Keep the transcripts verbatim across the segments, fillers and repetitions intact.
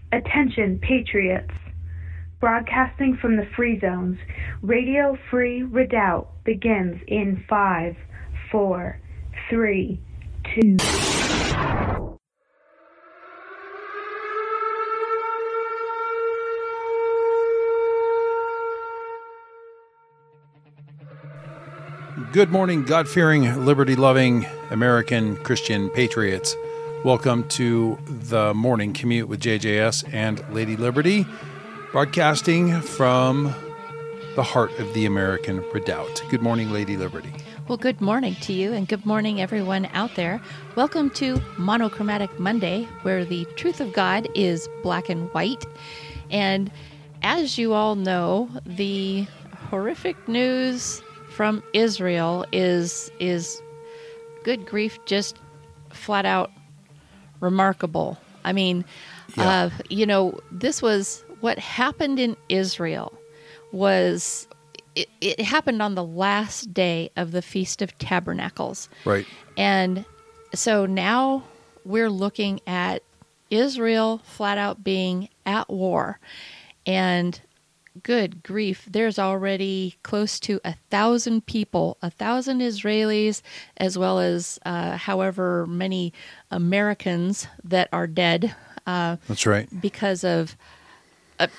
Attention, patriots. Broadcasting from the free zones, Radio Free Redoubt begins in five, four, three, two. Good morning, God-fearing, liberty-loving American Christian patriots. Welcome to the Morning Commute with J J S and Lady Liberty, broadcasting from the heart of the American Redoubt. Good morning, Lady Liberty. Well, good morning to you, and good morning, everyone out there. Welcome to Monochromatic Monday, where the truth of God is black and white. And as you all know, the horrific news from Israel is is good grief, just flat out remarkable. I mean, yeah. uh, you know, this was what happened in Israel was it, it happened on the last day of the Feast of Tabernacles. Right. And so now we're looking at Israel flat out being at war. And good grief, there's already close to a thousand people, a thousand Israelis, as well as uh, however many Americans that are dead. Uh, That's right. Because of uh,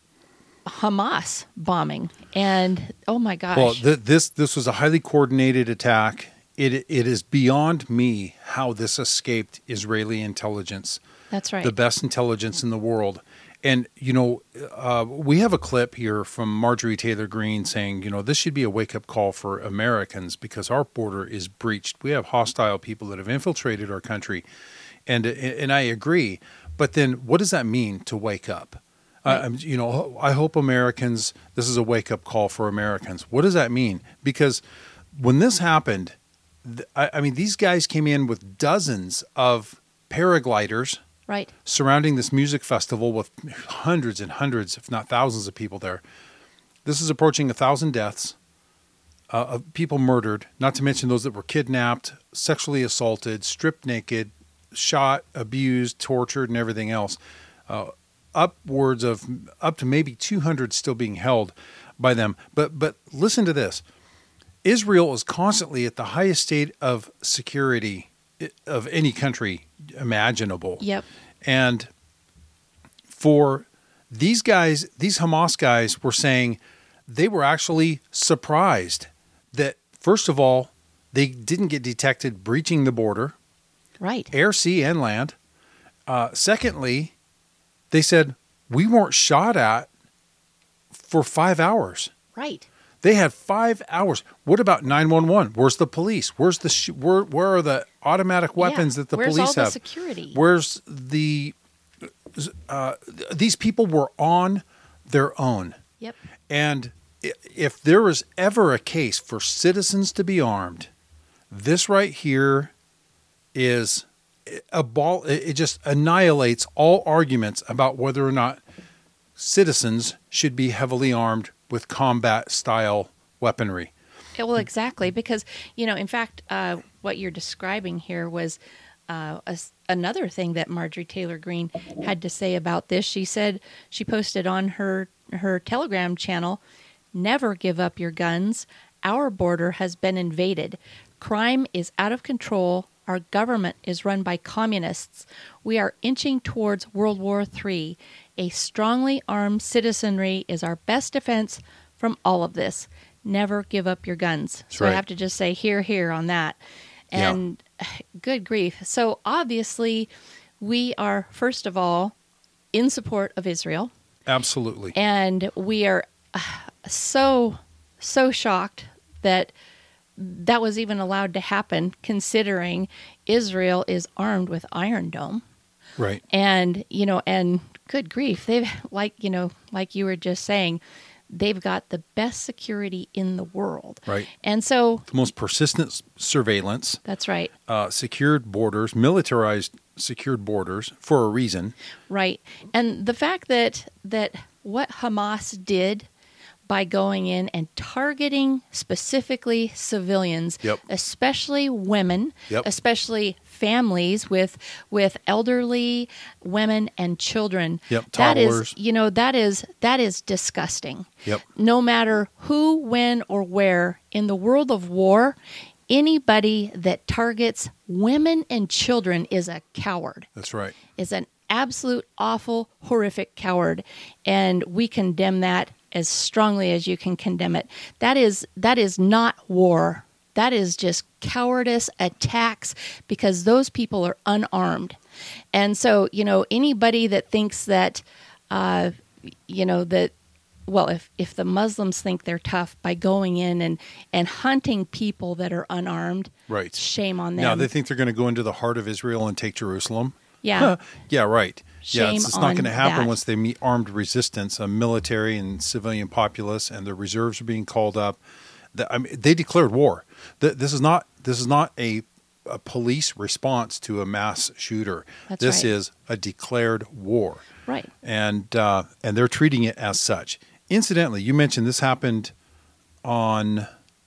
Hamas bombing. And, oh my gosh. Well, th- this this was a highly coordinated attack. It It is beyond me how this escaped Israeli intelligence. That's right. The best intelligence in the world. And, you know, uh, we have a clip here from Marjorie Taylor Greene saying, you know, this should be a wake-up call for Americans because our border is breached. We have hostile people that have infiltrated our country. And and I agree. But then what does that mean to wake up? Right. Uh, you know, I hope Americans, this is a wake-up call for Americans. What does that mean? Because when this happened, I, I mean, these guys came in with dozens of paragliders. Right. Surrounding this music festival with hundreds and hundreds, if not thousands of people there. This is approaching a thousand deaths uh, of people murdered, not to mention those that were kidnapped, sexually assaulted, stripped naked, shot, abused, tortured, and everything else. Uh, upwards of up to maybe two hundred still being held by them. But but listen to this. Israel is constantly at the highest state of security of any country imaginable. Yep. And for these guys, these Hamas guys were saying they were actually surprised that, first of all, they didn't get detected breaching the border. Right. Air, sea, and land. Uh, secondly, they said we weren't shot at for five hours. Right. They had five hours. What about nine one one? Where's the police? Where's the sh- where? Where are the automatic weapons yeah. that the Where's police all the have? security? Where's the? Uh, these people were on their own. Yep. And if there is ever a case for citizens to be armed, this right here is a ball. It just annihilates all arguments about whether or not citizens should be heavily armed with combat-style weaponry. Well, exactly, because, you know, in fact, uh, what you're describing here was uh, a, another thing that Marjorie Taylor Greene had to say about this. She said, she posted on her, her Telegram channel, "Never give up your guns. Our border has been invaded. Crime is out of control. Our government is run by communists. We are inching towards World War Three. A strongly armed citizenry is our best defense from all of this. Never give up your guns." That's so right. I have to just say here, here on that. And yeah. Good grief. So obviously, we are, first of all, in support of Israel. Absolutely. And we are uh, so, so shocked that that was even allowed to happen, considering Israel is armed with Iron Dome. Right. And, you know, and good grief, they've, like, you know, like you were just saying, they've got the best security in the world. Right. And so the most persistent surveillance. That's right. Uh, secured borders, militarized secured borders for a reason. Right. And the fact that that what Hamas did by going in and targeting specifically civilians, Yep. especially women, Yep. especially families with with elderly women and children. Yep, That is, toddlers. you know, that is that is disgusting. Yep. No matter who, when, or where in the world of war, anybody that targets women and children is a coward. That's right. Is an absolute awful, horrific coward, and we condemn that as strongly as you can condemn it. That is that is not war. That is just cowardice attacks because those people are unarmed. And so, you know, anybody that thinks that, uh, you know, that, well, if, if the Muslims think they're tough by going in and, and hunting people that are unarmed, Right. shame on them. Now they think they're going to go into the heart of Israel and take Jerusalem. Yeah. Yeah, right. yeah, Shame it's, it's not on going to happen that. once they meet armed resistance, a military and civilian populace, and the reserves are being called up. The, I mean, they declared war. The, this is not this is not a, a police response to a mass shooter. That's this right. is a declared war, Right. and uh, and they're treating it as such. Incidentally, you mentioned this happened on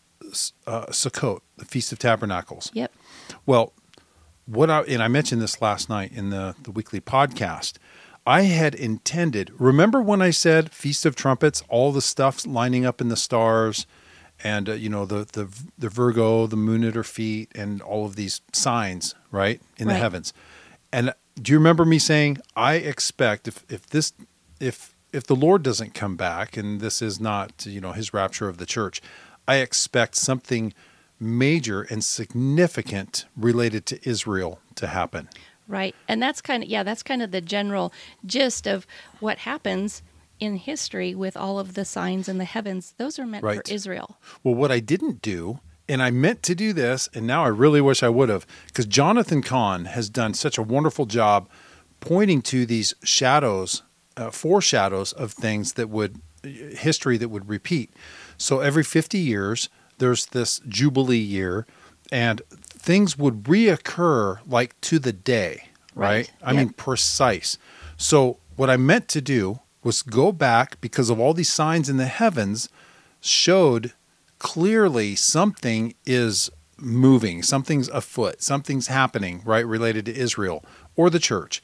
uh, Sukkot, the Feast of Tabernacles. Yep. Well, what I and I mentioned this last night in the, the weekly podcast. I had intended. Remember when I said Feast of Trumpets, all the stuff's lining up in the stars, and uh, you know the the the Virgo, the moon at her feet, and all of these signs, right, in the Right. heavens. And do you remember me saying I expect if if this if if the Lord doesn't come back and this is not you know his rapture of the church, I expect something major and significant related to Israel to happen. Right. And that's kind of, yeah, that's kind of the general gist of what happens in history with all of the signs in the heavens. Those are meant Right. for Israel. Well, what I didn't do, and I meant to do this, and now I really wish I would have, because Jonathan Cahn has done such a wonderful job pointing to these shadows, uh, foreshadows of things that would, history that would repeat. So every fifty years, there's this Jubilee year, and things would reoccur like to the day, right? Right. I Yep. mean, precise. So what I meant to do was go back because of all these signs in the heavens showed clearly something is moving, something's afoot, something's happening, right, related to Israel or the church.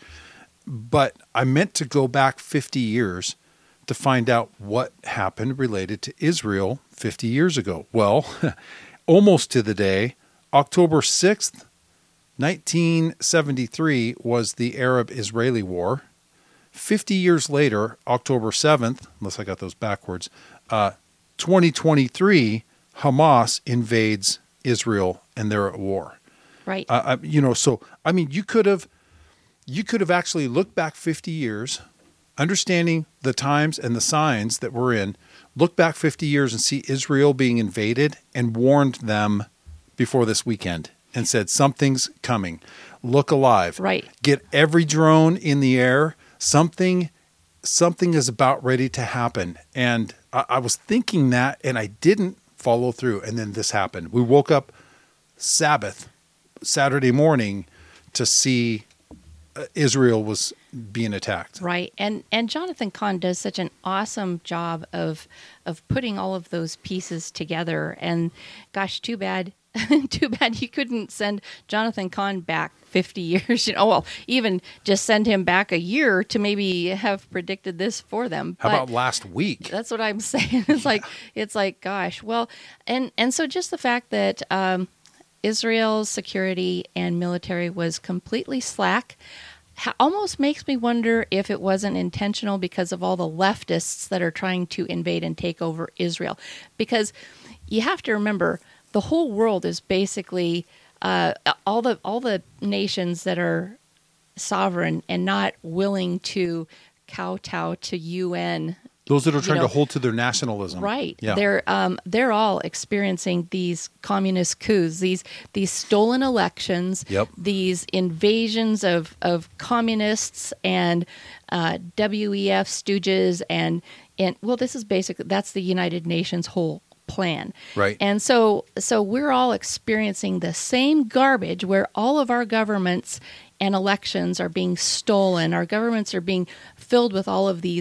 But I meant to go back fifty years to find out what happened related to Israel fifty years ago. Well, almost to the day, October sixth, nineteen seventy-three was the Arab-Israeli War. fifty years later, October seventh, unless I got those backwards, uh, twenty twenty-three, Hamas invades Israel and they're at war. Right. Uh, I, you know, so, I mean, you could have, you could have actually looked back fifty years, understanding the times and the signs that we're in, look back fifty years and see Israel being invaded and warned them before this weekend and said, something's coming. Look alive. Right. Get every drone in the air. Something, something is about ready to happen. And I, I was thinking that, and I didn't follow through. And then this happened. We woke up Sabbath, Saturday morning, to see uh, Israel was being attacked. Right. And and Jonathan Cahn does such an awesome job of of putting all of those pieces together. And gosh, too bad. Too bad you couldn't send Jonathan Cahn back fifty years. You know, well, even just send him back a year to maybe have predicted this for them. How But about last week? that's what I'm saying. It's like it's like, gosh, well, and and so just the fact that um, Israel's security and military was completely slack ha- almost makes me wonder if it wasn't intentional because of all the leftists that are trying to invade and take over Israel. Because you have to remember, the whole world is basically uh, all the all the nations that are sovereign and not willing to kowtow to U N. Those that are you trying know, to hold to their nationalism. Right. Yeah. They're um, they're all experiencing these communist coups, these these stolen elections, Yep. these invasions of, of communists and uh, W E F stooges and and well, this is basically that's the United Nations whole plan. Right. And so so we're all experiencing the same garbage where all of our governments and elections are being stolen. Our governments are being filled with all of these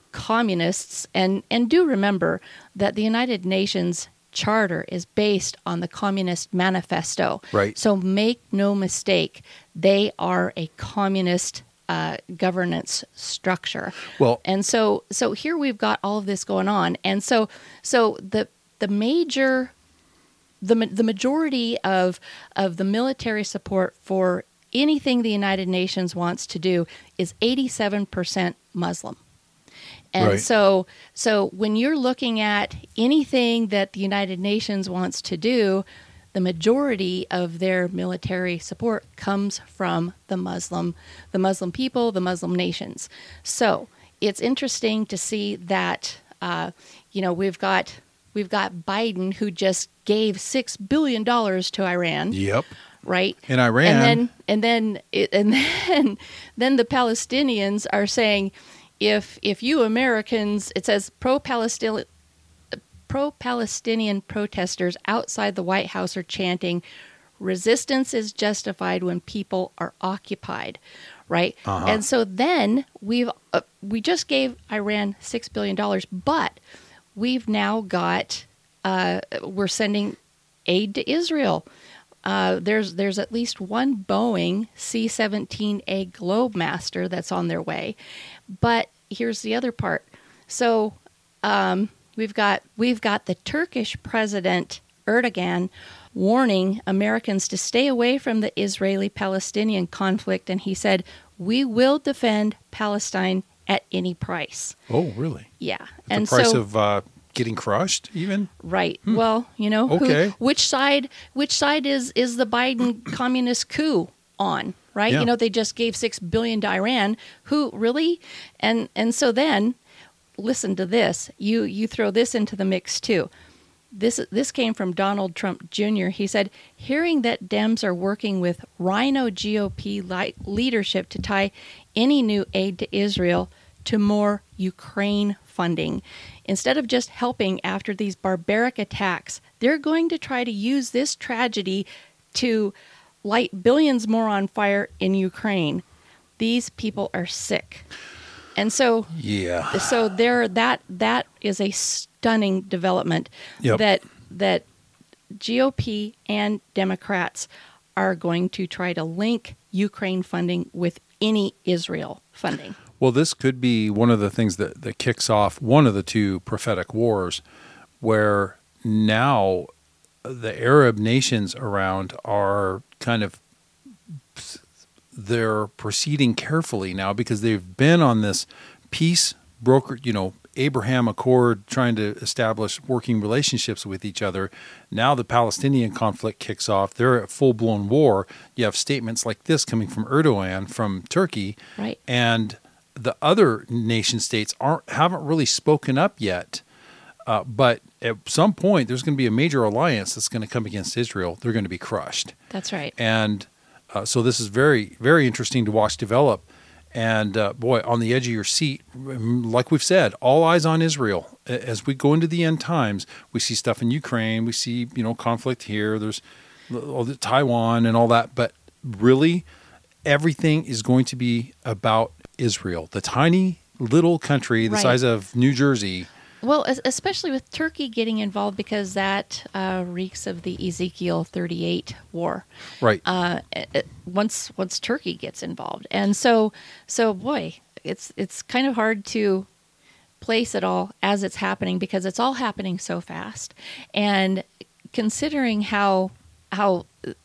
communists, and, and do remember that the United Nations Charter is based on the Communist Manifesto. Right. So make no mistake, they are a communist uh, governance structure. Well, and so so here we've got all of this going on, and so so the the major the the majority of of the military support for anything the United Nations wants to do is eighty-seven percent Muslim. And right. so so when you're looking at anything that the United Nations wants to do, the majority of their military support comes from the Muslim, the Muslim people, the Muslim nations. So it's interesting to see that uh, you know we've got we've got Biden, who just gave six billion dollars to Iran. Yep. Right. In Iran. And then and then it, and then then the Palestinians are saying, if if you Americans, it says pro-Palestinian. Pro-Palestinian protesters outside the White House are chanting, resistance is justified when people are occupied, right? Uh-huh. And so then we've uh, we just gave Iran six billion dollars, but we've now got, uh, we're sending aid to Israel. Uh, there's there's at least one Boeing C seventeen A Globemaster that's on their way. But here's the other part. So, um, We've got we've got the Turkish President Erdogan warning Americans to stay away from the Israeli-Palestinian conflict, and he said, "We will defend Palestine at any price." Oh, really? Yeah, At and the price so of uh, getting crushed, even. right. Hmm. Well, you know, okay. who, which side which side is is the Biden communist coup on? Right? Yeah. You know, they just gave six billion dollars to Iran. Who really? And and so then. Listen to this. You you throw this into the mix too. This this came from Donald Trump Junior He said, hearing that Dems are working with Rhino G O P li- leadership to tie any new aid to Israel to more Ukraine funding. Instead of just helping after these barbaric attacks, they're going to try to use this tragedy to light billions more on fire in Ukraine. These people are sick. And so, yeah. So there, that that is a stunning development. Yep. That that G O P and Democrats are going to try to link Ukraine funding with any Israel funding. Well, this could be one of the things that, that kicks off one of the two prophetic wars, where now the Arab nations around are kind of. They're proceeding carefully now because they've been on this peace broker, you know, Abraham Accord, trying to establish working relationships with each other. Now the Palestinian conflict kicks off. They're at full-blown war. You have statements like this coming from Erdogan from Turkey. Right. And the other nation states aren't haven't really spoken up yet. Uh, but at some point, there's going to be a major alliance that's going to come against Israel. They're going to be crushed. That's right. And Uh, so this is very, very interesting to watch develop. And uh, boy, on the edge of your seat, like we've said, all eyes on Israel. As we go into the end times, we see stuff in Ukraine. We see, you know, conflict here. There's all the Taiwan and all that. But really, everything is going to be about Israel, the tiny little country the right. size of New Jersey. Well, especially with Turkey getting involved, because that uh, reeks of the Ezekiel thirty-eight war. Right. Uh, it, once once Turkey gets involved, and so so boy, it's it's kind of hard to place it all as it's happening because it's all happening so fast, and considering how how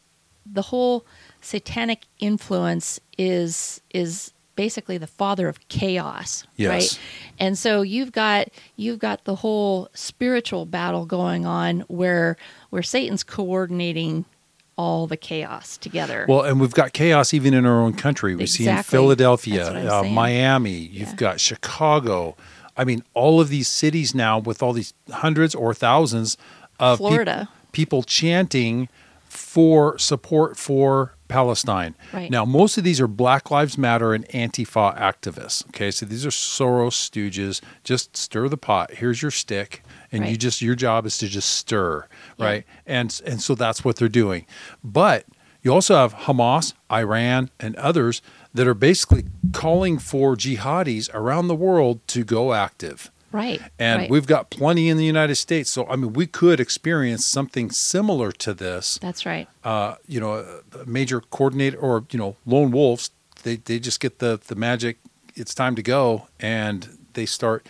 the whole satanic influence is is. basically the father of chaos, yes. right? And so you've got you've got the whole spiritual battle going on where where Satan's coordinating all the chaos together. Well, and we've got chaos even in our own country. We exactly. see in Philadelphia, uh, saying. Miami, you've yeah. got Chicago. I mean, all of these cities now with all these hundreds or thousands of Florida. Pe- people chanting for support for Palestine. Right. Now, most of these are Black Lives Matter and Antifa activists. Okay, so these are Soros stooges. Just stir the pot. Here's your stick, and right. you just your job is to just stir, right? Yeah. And and so that's what they're doing. But you also have Hamas, Iran, and others that are basically calling for jihadis around the world to go active. Right. And right. we've got plenty in the United States. So, I mean, we could experience something similar to this. That's right. Uh, you know, a major coordinator or, you know, lone wolves, they, they just get the, the magic, it's time to go, and they start,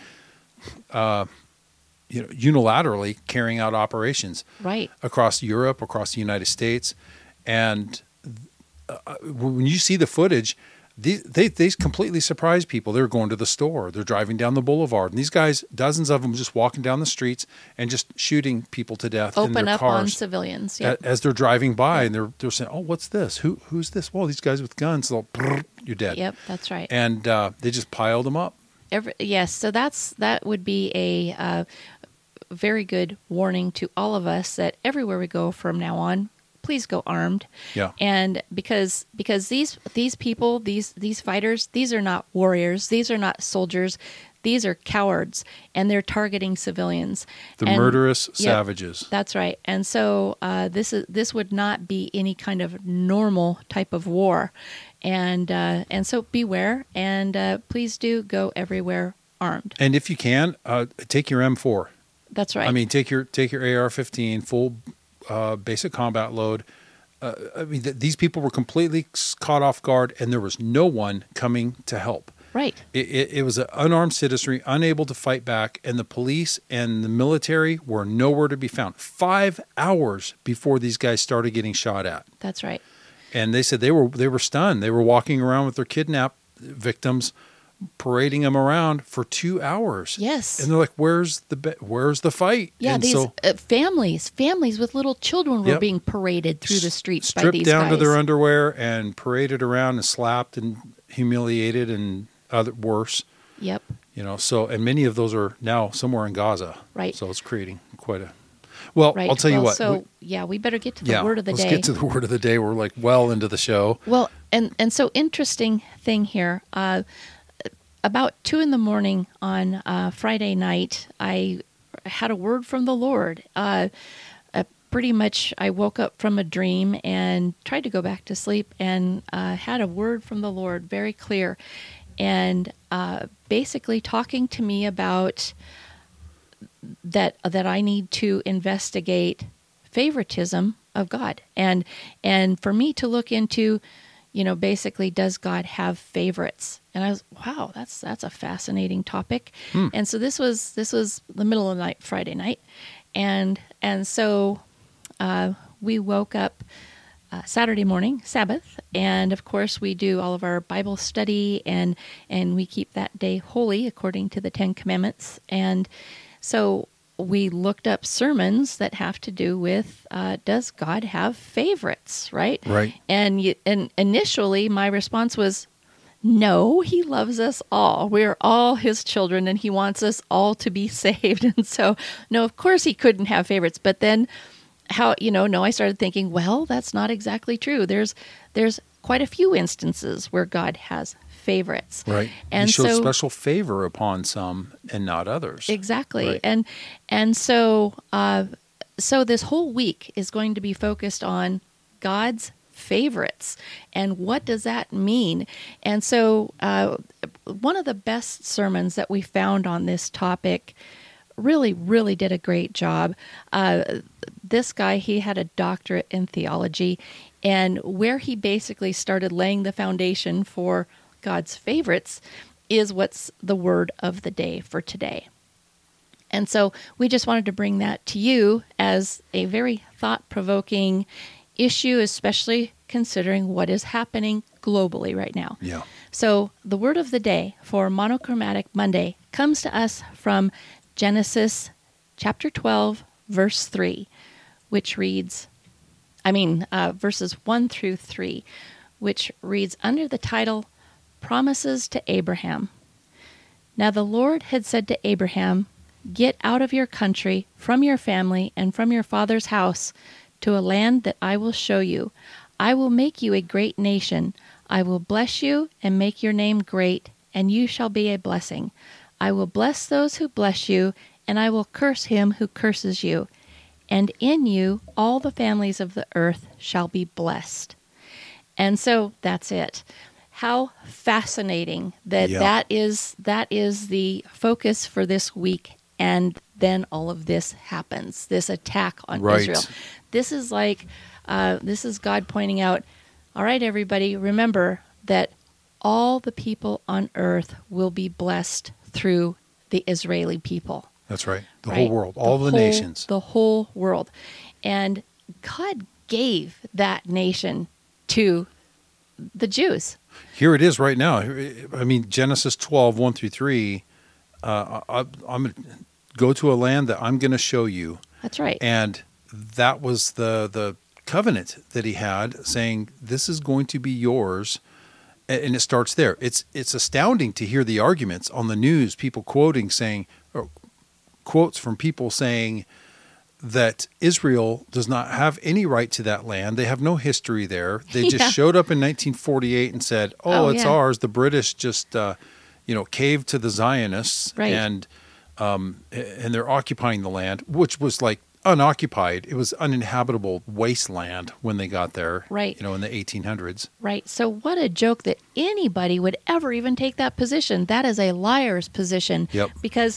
uh, you know, unilaterally carrying out operations. Right. Across Europe, across the United States. And uh, when you see the footage, They, they they completely surprise people. They're going to the store. They're driving down the boulevard. And these guys, dozens of them, just walking down the streets and just shooting people to death Open in their up cars on civilians. Yep. as they're driving by. And they're they're saying, "Oh, what's this? Who who's this? Well, these guys with guns. So you're dead." Yep, that's right. And uh, they just piled them up. Every, yes, so that's that would be a uh, very good warning to all of us that everywhere we go from now on, please go armed. Yeah. And because because these these people, these these fighters, these are not warriors, these are not soldiers, these are cowards, and they're targeting civilians. The and, murderous yep, savages. That's right. And so uh, this is this would not be any kind of normal type of war, and uh, and so beware, and uh, please do go everywhere armed. And if you can, uh, take your M four. That's right. I mean, take your take your A R fifteen full. Uh, basic combat load. Uh, I mean, th- these people were completely caught off guard, and there was no one coming to help. Right. It, it, it was an unarmed citizenry, unable to fight back, and the police and the military were nowhere to be found. Five hours before these guys started getting shot at. That's right. And they said they were they were stunned. They were walking around with their kidnapped victims, parading them around for two hours. Yes. And they're like, "Where's the be- where's the fight?" Yeah, and these so, uh, families, families with little children were Yep. being paraded through the streets stripped by these down guys. to their underwear and paraded around and slapped and humiliated and other worse. Yep. You know, so and many of those are now somewhere in Gaza. Right. So it's creating quite a. Well, Right. I'll tell you Well, what. So we- yeah, we better get to the yeah, word of the let's day. get to the word of the day. We're like well into the show. Well, and and so interesting thing here. Uh, about two in the morning on uh, Friday night, I had a word from the Lord. Uh, uh, pretty much, I woke up from a dream and tried to go back to sleep, and uh, had a word from the Lord, very clear, and uh, basically talking to me about that that I need to investigate favoritism of God, and and for me to look into, you know, basically, does God have favorites? And I was, wow, that's that's a fascinating topic. Hmm. And so this was this was the middle of the night, Friday night, and and so uh, we woke up uh, Saturday morning, Sabbath, and of course we do all of our Bible study, and and we keep that day holy according to the Ten Commandments. And so we looked up sermons that have to do with, uh, does God have favorites, right? Right. And you, and initially my response was, no, he loves us all. We're all his children, and he wants us all to be saved. And so, no, of course he couldn't have favorites. But then how, you know, no, I started thinking, well, that's not exactly true. There's there's quite a few instances where God has favorites. Right. And he shows so, special favor upon some and not others. Exactly. Right. And and so uh, so this whole week is going to be focused on God's favorites and what does that mean. And so uh, one of the best sermons that we found on this topic really, really did a great job. Uh, this guy, he had a doctorate in theology, and where he basically started laying the foundation for God's favorites is what's the word of the day for today. And so we just wanted to bring that to you as a very thought-provoking issue, especially considering what is happening globally right now. Yeah. So the word of the day for Monochromatic Monday comes to us from Genesis chapter twelve, verse three, which reads, I mean, uh, verses one through three, which reads under the title, Promises to Abraham. Now the Lord had said to Abraham, get out of your country, from your family, and from your father's house, to a land that I will show you. I will make you a great nation. I will bless you and make your name great, and you shall be a blessing. I will bless those who bless you, and I will curse him who curses you. And in you all the families of the earth shall be blessed. And so that's it. how fascinating that Yeah. that is that is the focus for this week, and then all of this happens, this attack on Right. Israel. This is like uh, this is God pointing out, all right, everybody, remember that all the people on earth will be blessed through the Israeli people. That's right. The right? whole world, all the, whole- nations. The whole world. And God gave that nation to the Jews. Here it is right now. I mean, Genesis twelve, one through three, uh, I, I'm going to go to a land that I'm going to show you. That's right. And that was the, the covenant that he had, saying, this is going to be yours. And it starts there. It's it's astounding to hear the arguments on the news, people quoting, saying, or quotes from people saying that Israel does not have any right to that land. They have no history there. They just Yeah. showed up in nineteen forty-eight and said, oh, Oh, it's yeah. ours. The British just, uh, you know, caved to the Zionists. Right. And, um, and they're occupying the land, which was like unoccupied. It was uninhabitable wasteland when they got there. Right. You know, in the eighteen hundreds. Right. So what a joke that anybody would ever even take that position. That is a liar's position. Yep. Because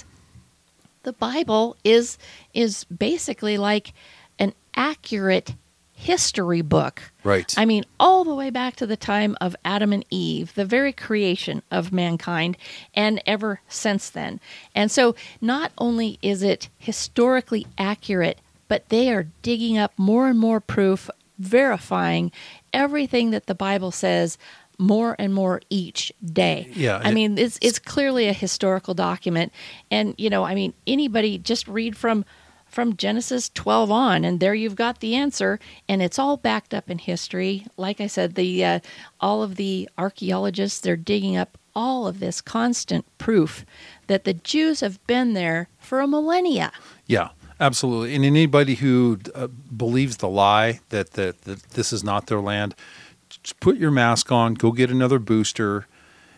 the Bible is is basically like an accurate history book. Right. I mean, all the way back to the time of Adam and Eve, the very creation of mankind, and ever since then. And so not only is it historically accurate, but they are digging up more and more proof, verifying everything that the Bible says more and more each day. Yeah, I it- mean, it's it's clearly a historical document. And, you know, I mean, anybody just read from from Genesis twelve on, and there you've got the answer, and it's all backed up in history. Like I said, the uh, all of the archaeologists, they're digging up all of this constant proof that the Jews have been there for a millennia. Yeah, absolutely. And anybody who uh, believes the lie that, that that this is not their land, just put your mask on, go get another booster,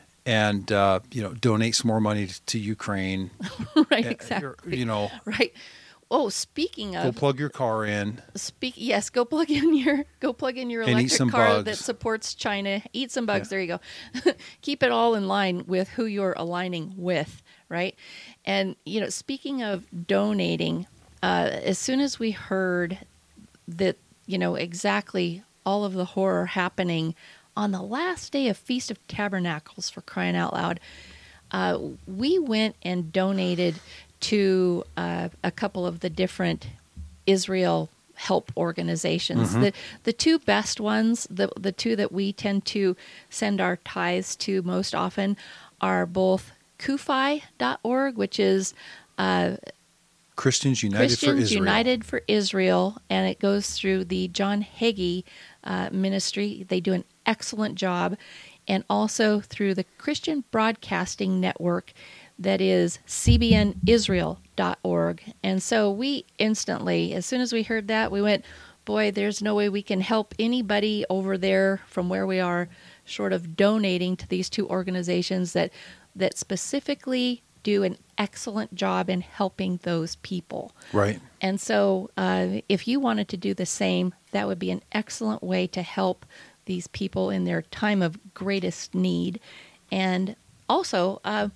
and uh, you know, donate some more money to, to Ukraine. Right, Uh, exactly. You know, Right. Oh, speaking go of plug your car in. speak, yes, go plug in your go plug in your And eat electric some car bugs. that supports China. Eat some bugs. Yeah. There you go. Keep it all in line with who you're aligning with, right? And you know, speaking of donating, uh, as soon as we heard that, you know, exactly all of the horror happening on the last day of Feast of Tabernacles, for crying out loud, uh, we went and donated to uh, a couple of the different Israel help organizations. Mm-hmm. The the two best ones, the the two that we tend to send our tithes to most often, are both Kufi dot org, which is uh, Christians United Christians for Israel. United for Israel, and it goes through the John Hagee uh, ministry. They do an excellent job, and also through the Christian Broadcasting Network, that is C B N Israel dot org. And so we instantly, as soon as we heard that, we went, boy, there's no way we can help anybody over there from where we are, short of donating to these two organizations that that specifically do an excellent job in helping those people. Right. And so uh, if you wanted to do the same, that would be an excellent way to help these people in their time of greatest need. And also, uh,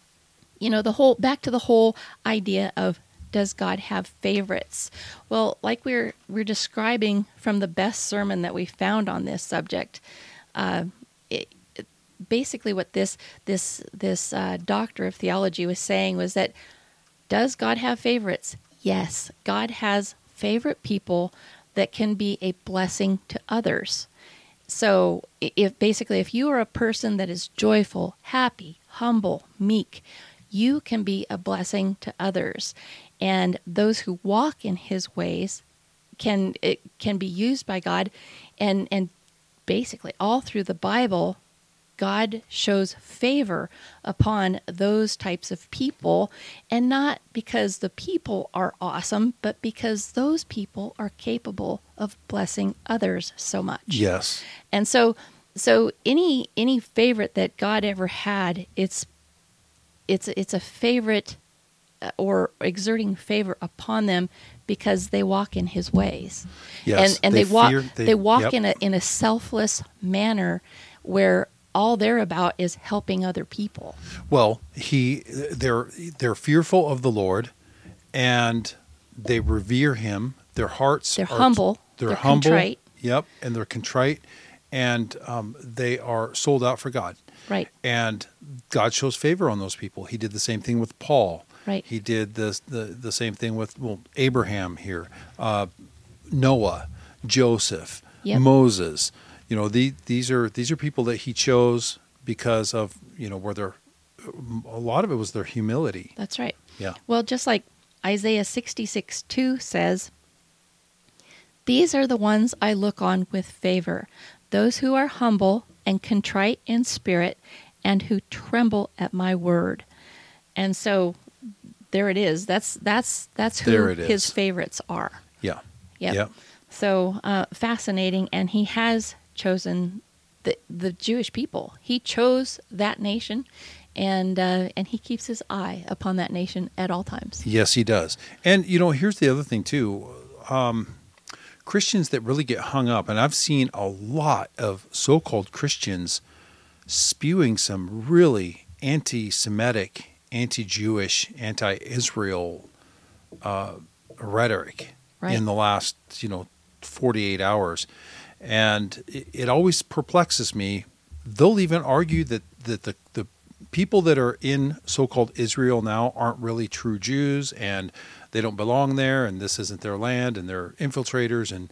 you know, the whole back to the whole idea of, does God have favorites? Well, like we're we're describing from the best sermon that we found on this subject, uh, it, it- basically what this this this uh, doctor of theology was saying was that, does God have favorites? Yes, God has favorite people that can be a blessing to others. So i- if basically if you are a person that is joyful, happy, humble, meek, you can be a blessing to others. And those who walk in his ways can it can be used by God. And and basically all through the Bible, God shows favor upon those types of people, and not because the people are awesome, but because those people are capable of blessing others so much. Yes. And so so any any favorite that God ever had, it's it's it's a favorite uh, or exerting favor upon them because they walk in his ways. Yes. And and they, walk fear- they, walk yep. in a in a selfless manner where all they're about is helping other people. Well, he they're they're fearful of the Lord, and they revere him. Their hearts They're are humble. They're, They're humble. contrite. Yep, and they're contrite, and um, they are sold out for God. Right. And God shows favor on those people. He did the same thing with Paul. Right. He did the the, the same thing with well Abraham here, uh, Noah, Joseph, Yep. Moses. You know, the, these are these are people that he chose because of, you know, where they're, a lot of it was their humility. That's right. Yeah. Well, just like Isaiah sixty-six two says, "These are the ones I look on with favor, those who are humble and contrite in spirit, and who tremble at my word." And so there it is. That's that's that's who There it his is. favorites are. Yeah. Yep. Yep. So uh, fascinating, and he has chosen the the Jewish people. He chose that nation, and uh, and he keeps his eye upon that nation at all times. Yes, he does. And, you know, here's the other thing, too. Um, Christians that really get hung up, and I've seen a lot of so-called Christians spewing some really anti-Semitic, anti-Jewish, anti-Israel uh, rhetoric Right. in the last, you know, forty-eight hours. And it, it always perplexes me. They'll even argue that, that the, the people that are in so-called Israel now aren't really true Jews, and they don't belong there, and this isn't their land, and they're infiltrators. And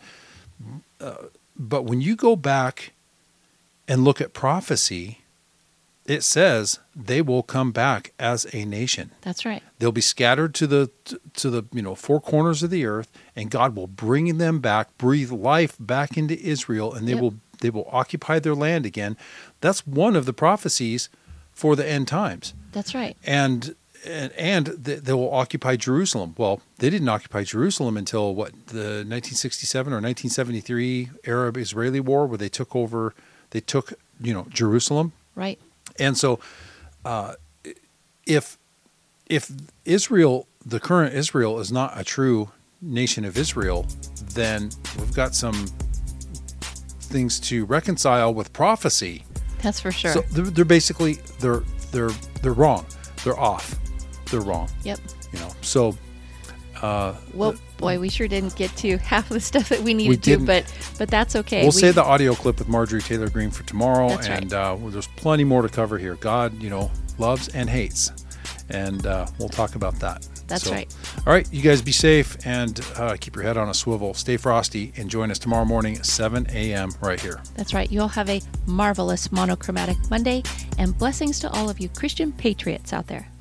uh, but when you go back and look at prophecy, it says they will come back as a nation. That's right. They'll be scattered to the to the you know four corners of the earth, and God will bring them back, breathe life back into Israel, and they Yep. will they will occupy their land again. That's one of the prophecies for the end times. That's right. And and, and they, they will occupy Jerusalem. Well, they didn't occupy Jerusalem until what, the nineteen sixty-seven or nineteen seventy-three Arab-Israeli war, where they took over. They took you know Jerusalem. Right. And so, uh, if if Israel, the current Israel, is not a true nation of Israel, then we've got some things to reconcile with prophecy. That's for sure. So they're, they're basically they're they're they're wrong. They're off. They're wrong. Yep. You know. So. Uh, Well, boy, we sure didn't get to half of the stuff that we needed We to, didn't. but but that's okay. We'll We- save the audio clip with Marjorie Taylor Greene for tomorrow, That's right. and uh, well, there's plenty more to cover here. God, you know, loves and hates, and uh, we'll talk about that. That's right. All right, you guys be safe and uh, keep your head on a swivel. Stay frosty, and join us tomorrow morning at seven a.m. right here. That's right. You all have a marvelous monochromatic Monday, and blessings to all of you Christian patriots out there.